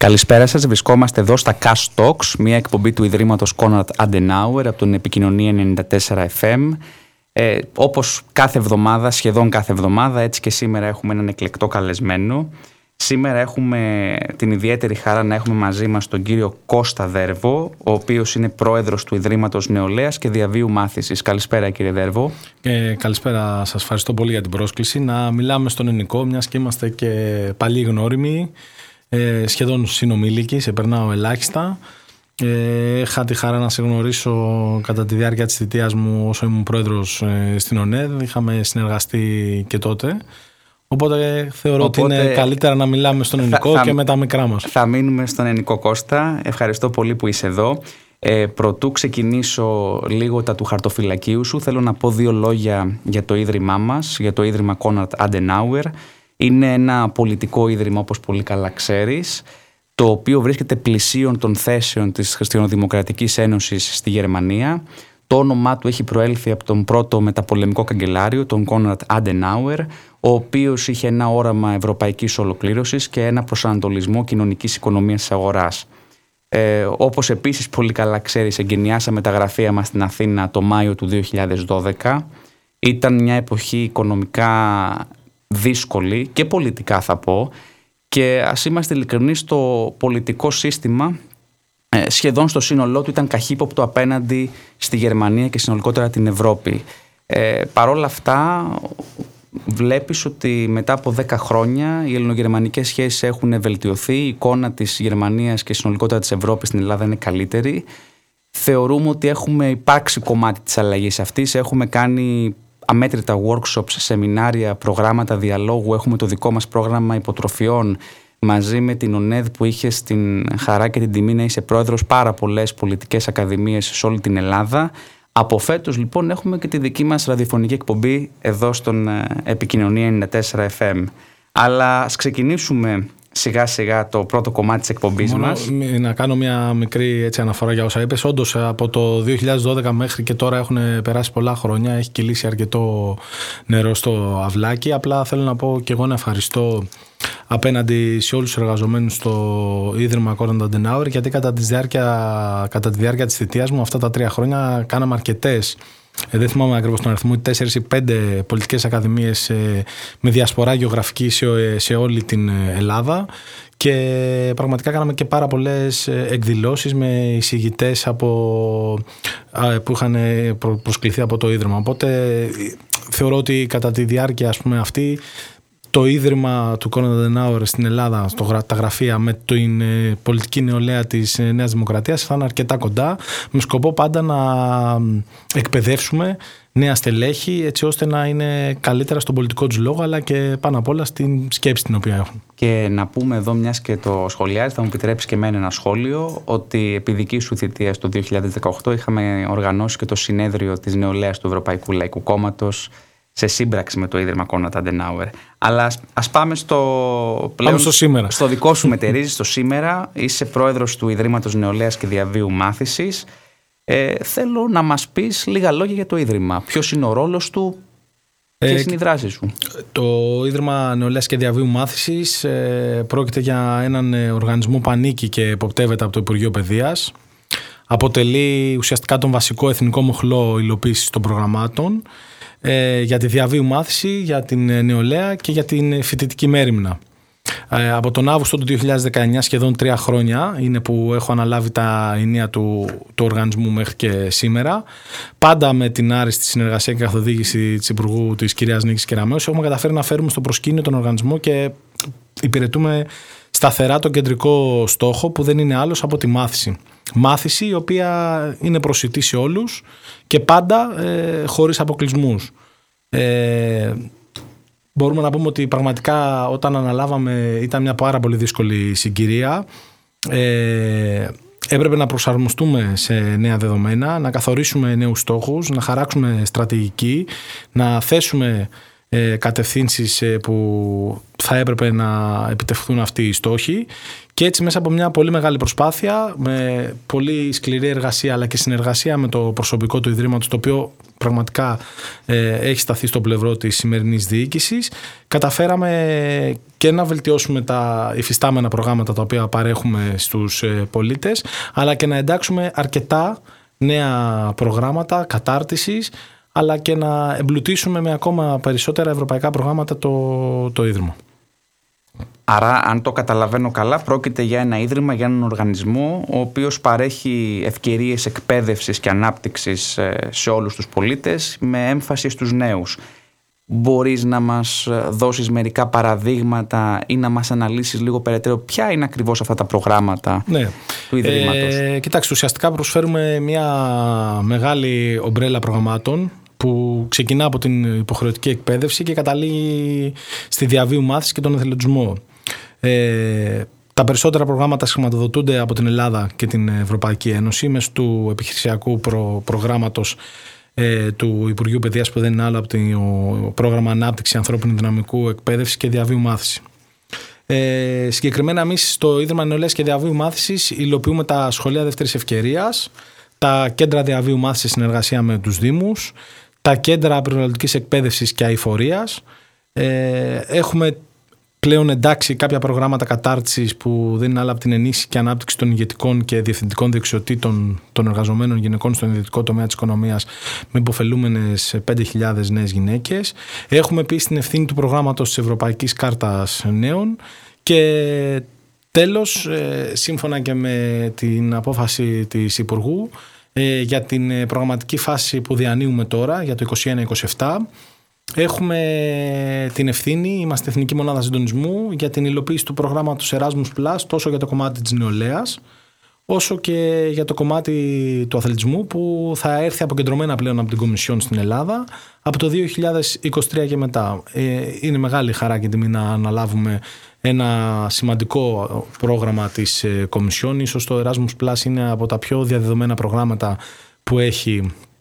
Καλησπέρα σας, βρισκόμαστε εδώ στα Cash Talks, μια εκπομπή του Ιδρύματος Konrad Adenauer από την Επικοινωνία 94 FM. Όπως κάθε εβδομάδα, σχεδόν κάθε εβδομάδα, έτσι και σήμερα έχουμε έναν εκλεκτό καλεσμένο. Σήμερα έχουμε την ιδιαίτερη χαρά να έχουμε μαζί μας τον κύριο Κώστα Δέρβο, ο οποίος είναι πρόεδρος του Ιδρύματος Νεολαίας και Διαβίου Μάθησης. Καλησπέρα κύριε Δέρβο. Καλησπέρα, σας ευχαριστώ πολύ για την πρόσκληση. Να μιλάμε στον ελληνικό, μιας και είμαστε και παλιοί γνώριμοι, σχεδόν συνομήλικοι, σε περνάω ελάχιστα. Είχα τη χαρά να σε γνωρίσω κατά τη διάρκεια της θητείας μου όσο ήμουν πρόεδρος στην ΟΝΕΔ. Είχαμε συνεργαστεί και τότε. Οπότε θεωρώ ότι είναι καλύτερα να μιλάμε στον ελληνικό και με τα μικρά μας. Θα μείνουμε στον ελληνικό, Κώστα. Ευχαριστώ πολύ που είσαι εδώ. Προτού ξεκινήσω λίγο τα του χαρτοφυλακίου σου, θέλω να πω δύο λόγια για το ίδρυμά μας, για το Ίδρυμα Konrad Adenauer. Είναι ένα πολιτικό ίδρυμα, όπως πολύ καλά ξέρεις, το οποίο βρίσκεται πλησίον των θέσεων της Χριστιανοδημοκρατικής Ένωσης στη Γερμανία. Το όνομά του έχει προέλθει από τον πρώτο μεταπολεμικό καγκελάριο, τον Konrad Adenauer, ο οποίος είχε ένα όραμα ευρωπαϊκής ολοκλήρωσης και ένα προσανατολισμό κοινωνικής οικονομίας της αγοράς. Όπως επίσης πολύ καλά ξέρεις, εγκαινιάσαμε τα γραφεία μας στην Αθήνα το Μάιο του 2012. Ήταν μια εποχή οικονομικά δύσκολη και πολιτικά θα πω, και ας είμαστε ειλικρινείς, το πολιτικό σύστημα σχεδόν στο σύνολό του ήταν καχύποπτο απέναντι στη Γερμανία και συνολικότερα την Ευρώπη. Παρόλα αυτά βλέπεις ότι μετά από 10 χρόνια οι ελληνογερμανικές σχέσεις έχουν βελτιωθεί, η εικόνα της Γερμανίας και συνολικότερα της Ευρώπης στην Ελλάδα είναι καλύτερη. Θεωρούμε ότι έχουμε υπάρξει κομμάτι της αλλαγής αυτής, έχουμε κάνει αμέτρητα workshops, σεμινάρια, προγράμματα διαλόγου, έχουμε το δικό μας πρόγραμμα υποτροφιών μαζί με την ΟΝΕΔ που είχε την χαρά και την τιμή να είσαι πρόεδρος πάρα πολλές πολιτικές ακαδημίες σε όλη την Ελλάδα. Από φέτος λοιπόν έχουμε και τη δική μας ραδιοφωνική εκπομπή εδώ στον Επικοινωνία 94 FM. Αλλά ας ξεκινήσουμε σιγά σιγά το πρώτο κομμάτι της εκπομπής μας. Να κάνω μια μικρή αναφορά για όσα είπες. Όντως από το 2012 μέχρι και τώρα έχουν περάσει πολλά χρόνια, έχει κυλήσει αρκετό νερό στο αυλάκι. Απλά θέλω να πω και εγώ να ευχαριστώ απέναντι σε όλους τους εργαζομένους στο Ίδρυμα Konrad Adenauer, γιατί κατά τη διάρκεια της θητείας μου αυτά τα 3 χρόνια κάναμε αρκετές, δεν θυμάμαι ακριβώς τον αριθμό, 4 ή 5 πολιτικές ακαδημίες με διασπορά γεωγραφική σε όλη την Ελλάδα, και πραγματικά κάναμε και πάρα πολλές εκδηλώσεις με εισηγητές που είχαν προσκληθεί από το Ίδρυμα. Οπότε θεωρώ ότι κατά τη διάρκεια αυτή το Ίδρυμα του Konrad Adenauer στην Ελλάδα, τα γραφεία με την πολιτική νεολαία της Νέας Δημοκρατίας θα είναι αρκετά κοντά, με σκοπό πάντα να εκπαιδεύσουμε νέα στελέχη έτσι ώστε να είναι καλύτερα στον πολιτικό τους λόγο, αλλά και πάνω απ' όλα στην σκέψη την οποία έχουν. Και να πούμε εδώ, μιας και το σχολιάζει, θα μου επιτρέψει και εμένα ένα σχόλιο, ότι επί δική σου θητείας το 2018 είχαμε οργανώσει και το συνέδριο της νεολαίας του Ευρωπαϊκού Λαϊκού Κόμματος σε σύμπραξη με το Ίδρυμα Konrad Adenauer. Αλλά ας πάμε στο δικό σου μετερίζει, στο σήμερα. Είσαι πρόεδρος του Ιδρύματος Νεολαίας και Διαβίου Μάθησης. Θέλω να μας πεις λίγα λόγια για το Ίδρυμα. Ποιος είναι ο ρόλος του, ποιες είναι οι δράσεις σου? Το Ίδρυμα Νεολαίας και Διαβίου Μάθησης πρόκειται για έναν οργανισμό που ανήκει και εποπτεύεται από το Υπουργείο Παιδείας. Αποτελεί ουσιαστικά τον βασικό εθνικό μοχλό υλοποίησης των προγραμμάτων για τη διαβίου μάθηση, για την νεολαία και για την φοιτητική μέριμνα. Από τον Αύγουστο του 2019, σχεδόν 3 χρόνια, είναι που έχω αναλάβει τα ενία του οργανισμού μέχρι και σήμερα. Πάντα με την άριστη συνεργασία και καθοδήγηση της Υπουργού της κυρίας Νίκης Κεραμέως, έχουμε καταφέρει να φέρουμε στο προσκήνιο τον οργανισμό και υπηρετούμε σταθερά τον κεντρικό στόχο, που δεν είναι άλλος από τη μάθηση. Μάθηση η οποία είναι προσιτή σε όλους και πάντα χωρίς αποκλεισμούς. Μπορούμε να πούμε ότι πραγματικά όταν αναλάβαμε ήταν μια πάρα πολύ δύσκολη συγκυρία. Έπρεπε να προσαρμοστούμε σε νέα δεδομένα, να καθορίσουμε νέους στόχους, να χαράξουμε στρατηγική, να θέσουμε κατευθύνσεις που θα έπρεπε να επιτευχθούν αυτοί οι στόχοι, και έτσι μέσα από μια πολύ μεγάλη προσπάθεια, με πολύ σκληρή εργασία αλλά και συνεργασία με το προσωπικό του Ιδρύματος, το οποίο πραγματικά έχει σταθεί στο πλευρό της σημερινής διοίκησης, καταφέραμε και να βελτιώσουμε τα υφιστάμενα προγράμματα τα οποία παρέχουμε στους πολίτες, αλλά και να εντάξουμε αρκετά νέα προγράμματα κατάρτισης, αλλά και να εμπλουτίσουμε με ακόμα περισσότερα ευρωπαϊκά προγράμματα το Ίδρυμα. Άρα, αν το καταλαβαίνω καλά, πρόκειται για ένα ίδρυμα, για έναν οργανισμό ο οποίος παρέχει ευκαιρίες εκπαίδευσης και ανάπτυξης σε όλους τους πολίτες, με έμφαση στους νέους. Μπορείς να μας δώσεις μερικά παραδείγματα ή να μας αναλύσεις λίγο περαιτέρω ποια είναι ακριβώς αυτά τα προγράμματα του Ιδρύματος? Κοιτάξτε, ουσιαστικά προσφέρουμε μια μεγάλη ομπρέλα προγραμμάτων που ξεκινά από την υποχρεωτική εκπαίδευση και καταλήγει στη διαβίου μάθηση και τον εθελοντισμό. Τα περισσότερα προγράμματα χρηματοδοτούνται από την Ελλάδα και την Ευρωπαϊκή Ένωση μέσω του επιχειρησιακού προγράμματος του Υπουργείου Παιδείας, που δεν είναι άλλο από το πρόγραμμα Ανάπτυξη Ανθρώπινου Δυναμικού, Εκπαίδευση και Διαβίου Μάθηση. Συγκεκριμένα, εμείς στο Ίδρυμα Νεολαίας και Διαβίου Μάθησης υλοποιούμε τα σχολεία δεύτερης ευκαιρίας, τα κέντρα διαβίου μάθησης σε συνεργασία με τους Δήμους, τα κέντρα περιβαλλοντικής εκπαίδευσης και αειφορίας. Έχουμε πλέον εντάξει κάποια προγράμματα κατάρτισης που δεν είναι άλλα από την ενίσχυση και ανάπτυξη των ηγετικών και διευθυντικών δεξιοτήτων των εργαζομένων γυναικών στον ιδιωτικό τομέα της οικονομίας, με υποφελούμενες 5.000 νέες γυναίκες. Έχουμε επίσης την ευθύνη του προγράμματος της Ευρωπαϊκής Κάρτας Νέων. Και τέλος, σύμφωνα και με την απόφαση της Υπουργού, για την προγραμματική φάση που διανύουμε τώρα, για το 2021-2027, έχουμε την ευθύνη, είμαστε Εθνική Μονάδα Συντονισμού, για την υλοποίηση του προγράμματος Erasmus+, τόσο για το κομμάτι της νεολαίας, όσο και για το κομμάτι του αθλητισμού, που θα έρθει αποκεντρωμένα πλέον από την Κομισιόν στην Ελλάδα από το 2023 και μετά. Είναι μεγάλη χαρά και τιμή να αναλάβουμε ένα σημαντικό πρόγραμμα της Κομισιόν. Ίσως το Erasmus+ είναι από τα πιο διαδεδομένα προγράμματα που έχει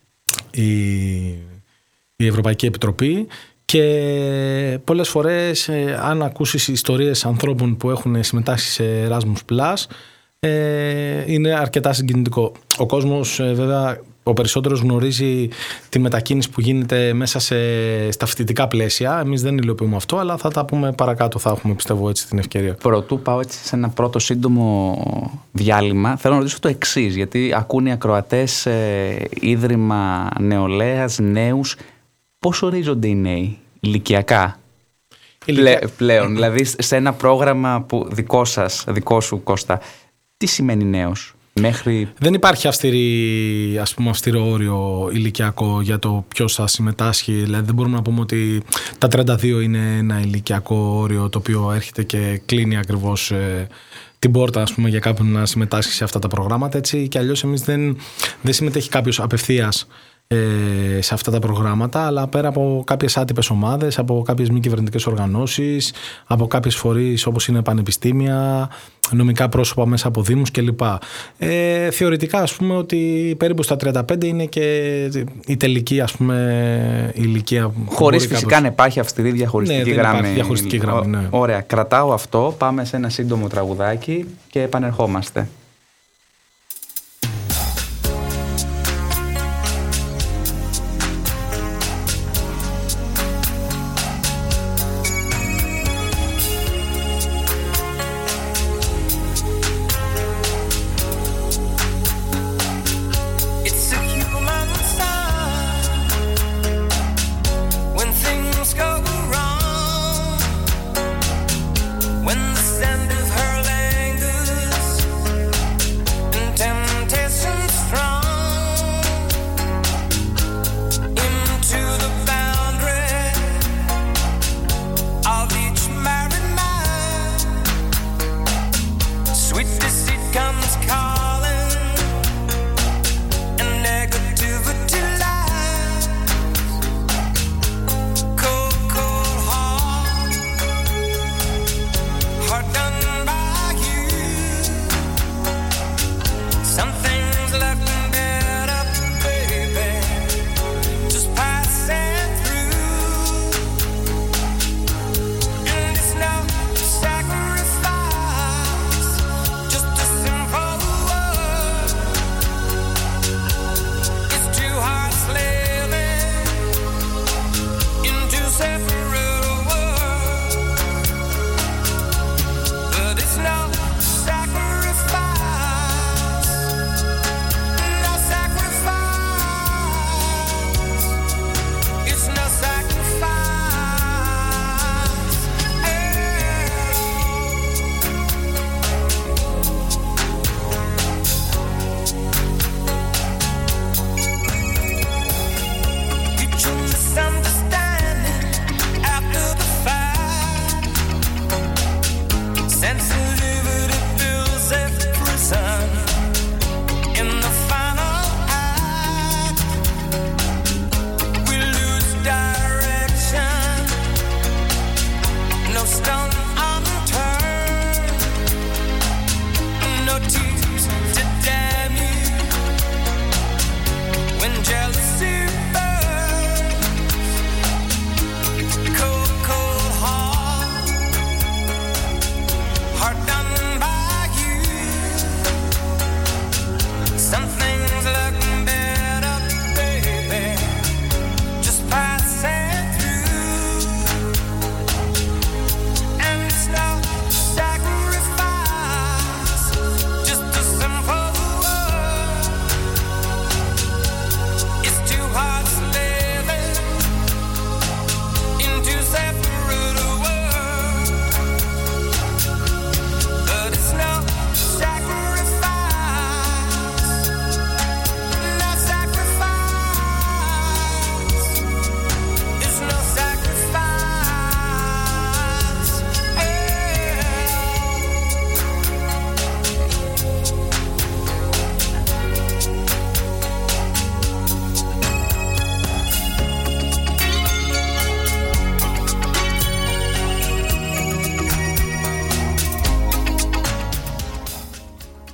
η Ευρωπαϊκή Επιτροπή, και πολλές φορές αν ακούσεις ιστορίες ανθρώπων που έχουν συμμετάσχει σε Erasmus+, είναι αρκετά συγκινητικό. Ο κόσμος βέβαια ο περισσότερος γνωρίζει τη μετακίνηση που γίνεται μέσα στα φοιτητικά πλαίσια. Εμείς δεν υλοποιούμε αυτό, αλλά θα τα πούμε παρακάτω, θα έχουμε, πιστεύω, έτσι την ευκαιρία. Πρωτού πάω έτσι σε ένα πρώτο σύντομο διάλειμμα, θέλω να ρωτήσω το εξής, γιατί ακούν οι ακροατές Ίδρυμα Νεολαίας, νέους. Πώς ορίζονται οι νέοι ηλικιακά πλέον, δηλαδή σε ένα πρόγραμμα που δικό σου Κώστα, τι σημαίνει νέος? Δεν υπάρχει αυστηρό όριο ηλικιακό για το ποιος θα συμμετάσχει. Δηλαδή δεν μπορούμε να πούμε ότι τα 32 είναι ένα ηλικιακό όριο το οποίο έρχεται και κλείνει ακριβώς την πόρτα, για κάποιον να συμμετάσχει σε αυτά τα προγράμματα. Έτσι και αλλιώς εμείς δεν συμμετέχει κάποιος απευθείας σε αυτά τα προγράμματα, αλλά πέρα από κάποιες άτυπες ομάδες, από κάποιες μη κυβερνητικές οργανώσεις, από κάποιες φορείς όπως είναι πανεπιστήμια, νομικά πρόσωπα μέσα από δήμους κλπ. Θεωρητικά ότι περίπου στα 35 είναι και η τελική ηλικία. Χωρίς φυσικά να υπάρχει αυστηρή διαχωριστική γραμμή. Ναι. Ωραία, κρατάω αυτό, πάμε σε ένα σύντομο τραγουδάκι και επανερχόμαστε.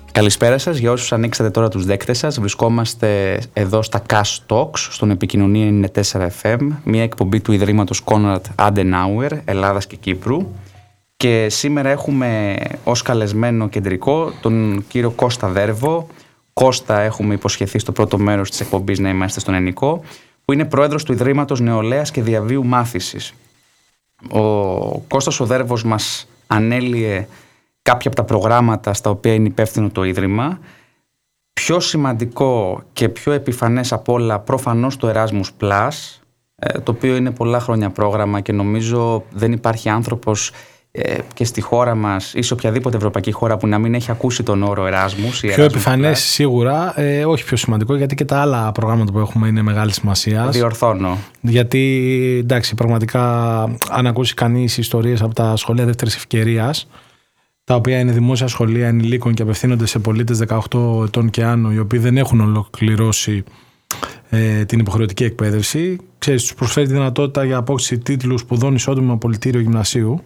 Καλησπέρα σας για όσους ανοίξατε τώρα τους δέκτες σας. Βρισκόμαστε εδώ στα Cash Talks, στον Επικοινωνία 94 FM, μια εκπομπή του Ιδρύματος Konrad Adenauer, Ελλάδας και Κύπρου. Και σήμερα έχουμε ως καλεσμένο κεντρικό τον κύριο Κώστα Δέρβο. Κώστα, έχουμε υποσχεθεί στο πρώτο μέρος της εκπομπής να είμαστε στον Ενικό, που είναι πρόεδρος του Ιδρύματος Νεολαίας και Διαβίου Μάθησης. Ο Κώστας ο Δέρβος μας ανέλυε κάποια από τα προγράμματα στα οποία είναι υπεύθυνο το Ίδρυμα. Πιο σημαντικό και πιο επιφανές απ' όλα προφανώς το Erasmus Plus, το οποίο είναι πολλά χρόνια πρόγραμμα και νομίζω δεν υπάρχει άνθρωπος και στη χώρα μας ή σε οποιαδήποτε ευρωπαϊκή χώρα που να μην έχει ακούσει τον όρο Erasmus. Πιο επιφανές σίγουρα, όχι πιο σημαντικό, γιατί και τα άλλα προγράμματα που έχουμε είναι μεγάλη σημασία. Διορθώνω. Γιατί εντάξει, πραγματικά αν ακούσει κανείς ιστορίες από τα σχολεία δεύτερης ευκαιρίας, τα οποία είναι δημόσια σχολεία ενηλίκων και απευθύνονται σε πολίτες 18 ετών και άνω, οι οποίοι δεν έχουν ολοκληρώσει την υποχρεωτική εκπαίδευση, ξέρεις, τους προσφέρει τη δυνατότητα για απόκτηση τίτλου σπουδών ισότιμου πολιτήριο γυμνασίου.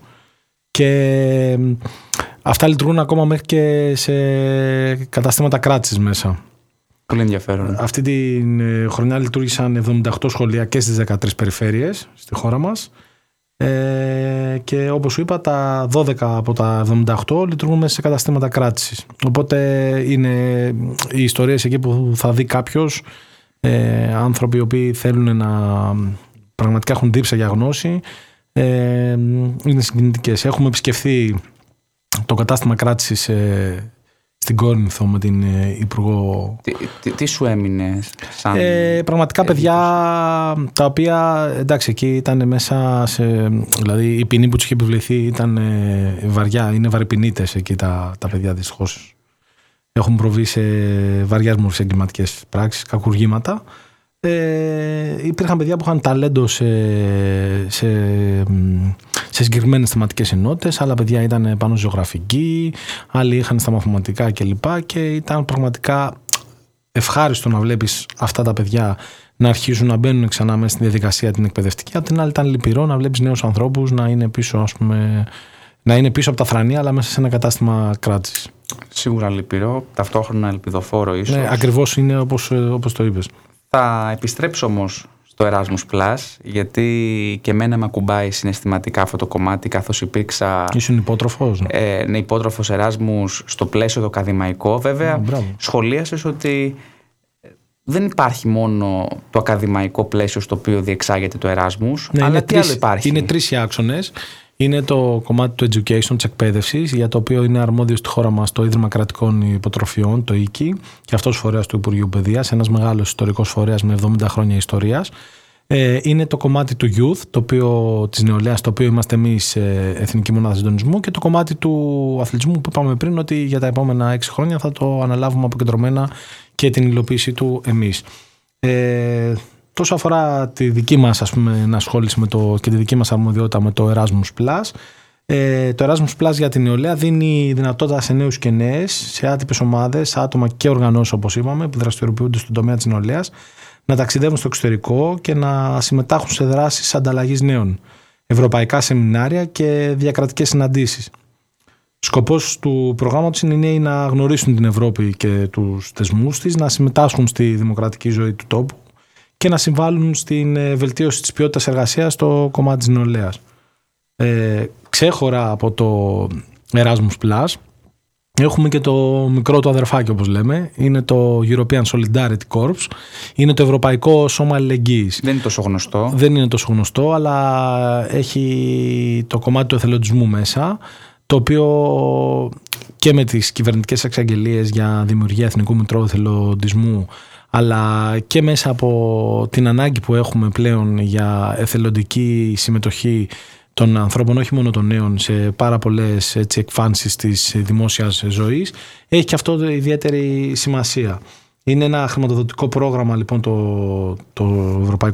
Και αυτά λειτουργούν ακόμα μέχρι και σε καταστήματα κράτησης μέσα. Πολύ ενδιαφέρον. Αυτή τη χρονιά λειτουργήσαν 78 σχολεία και στις 13 περιφέρειες στη χώρα μας. Και όπως σου είπα, τα 12 από τα 78 λειτουργούν μέσα σε καταστήματα κράτησης. Οπότε είναι οι ιστορίες εκεί που θα δει κάποιος, άνθρωποι οι οποίοι θέλουν να πραγματικά έχουν δίψα για γνώση, είναι συγκινητικές. Έχουμε επισκεφθεί το κατάστημα κράτησης στην Κόρινθο με την Υπουργό. Τι σου έμεινε σαν πραγματικά παιδιά τα οποία εντάξει, εκεί ήταν μέσα δηλαδή η ποινή που τους είχε επιβληθεί ήταν βαριά, είναι βαρυπινίτες εκεί τα παιδιά δυστυχώς. Έχουν προβεί σε βαριάς μορφές εγκληματικές πράξεις, κακουργήματα. Υπήρχαν παιδιά που είχαν ταλέντο σε συγκεκριμένες θεματικές ενότητες, άλλα παιδιά ήταν πάνω ζωγραφική, άλλοι είχαν στα μαθηματικά κλπ. Και ήταν πραγματικά ευχάριστο να βλέπεις αυτά τα παιδιά να αρχίζουν να μπαίνουν ξανά μέσα στη διαδικασία την εκπαιδευτική. Απ' την άλλη ήταν λυπηρό να βλέπεις νέους ανθρώπους να είναι πίσω, ας πούμε, να είναι πίσω από τα θρανία, αλλά μέσα σε ένα κατάστημα κράτησης. Σίγουρα λυπηρό, ταυτόχρονα ελπιδοφόρο ίσως. Ναι, ακριβώς είναι όπως το είπες. Θα επιστρέψω όμως στο Erasmus Plus, γιατί και εμένα με ακουμπάει συναισθηματικά αυτό το κομμάτι, καθώς υπήρξα. Ήσουν υπότροφος. Ναι, υπότροφος Erasmus στο πλαίσιο το ακαδημαϊκό. Βέβαια, σχολίασες ότι δεν υπάρχει μόνο το ακαδημαϊκό πλαίσιο στο οποίο διεξάγεται το Erasmus, ναι, αλλά τι άλλο υπάρχει. Είναι 3 οι άξονες. Είναι το κομμάτι του education, της εκπαίδευσης, για το οποίο είναι αρμόδιο στη χώρα μας το Ίδρυμα Κρατικών Υποτροφιών, το ΙΚΙ, και αυτός φορέας του Υπουργείου Παιδείας, ένας μεγάλος ιστορικός φορέας με 70 χρόνια ιστορίας. Είναι το κομμάτι του youth, της νεολαίας, το οποίο είμαστε εμείς Εθνική Μονάδα Συντονισμού, και το κομμάτι του αθλητισμού που είπαμε πριν ότι για τα επόμενα 6 χρόνια θα το αναλάβουμε αποκεντρωμένα και την υλοποίησή του εμείς. Τόσο αφορά τη δική μας, ας πούμε, ενασχόληση και τη δική μας αρμοδιότητα με το Erasmus Plus. Το Erasmus Plus για την νεολαία δίνει δυνατότητα σε νέους και νέες, σε άτυπες ομάδες, άτομα και οργανώσεις, όπως είπαμε, που δραστηριοποιούνται στον τομέα της νεολαίας, να ταξιδεύουν στο εξωτερικό και να συμμετάχουν σε δράσεις ανταλλαγής νέων, ευρωπαϊκά σεμινάρια και διακρατικές συναντήσεις. Σκοπός του προγράμματος είναι οι νέοι να γνωρίσουν την Ευρώπη και τους θεσμούς της, να συμμετάσχουν στη δημοκρατική ζωή του τόπου και να συμβάλλουν στην βελτίωση της ποιότητας εργασίας στο κομμάτι της νεολαίας. Ξέχωρα από το Erasmus Plus έχουμε και το μικρό του αδερφάκι, όπως λέμε. Είναι το European Solidarity Corps. Είναι το Ευρωπαϊκό Σώμα Αλληλεγγύης. Δεν είναι τόσο γνωστό. Δεν είναι τόσο γνωστό, αλλά έχει το κομμάτι του εθελοντισμού μέσα, το οποίο και με τις κυβερνητικές εξαγγελίες για δημιουργία Εθνικού Μητρώου Εθελοντισμού, αλλά και μέσα από την ανάγκη που έχουμε πλέον για εθελοντική συμμετοχή των ανθρώπων, όχι μόνο των νέων, σε πάρα πολλές εκφάνσεις της δημόσιας ζωής, έχει και αυτό ιδιαίτερη σημασία. Είναι ένα χρηματοδοτικό πρόγραμμα, λοιπόν, το Ευρωπαϊκό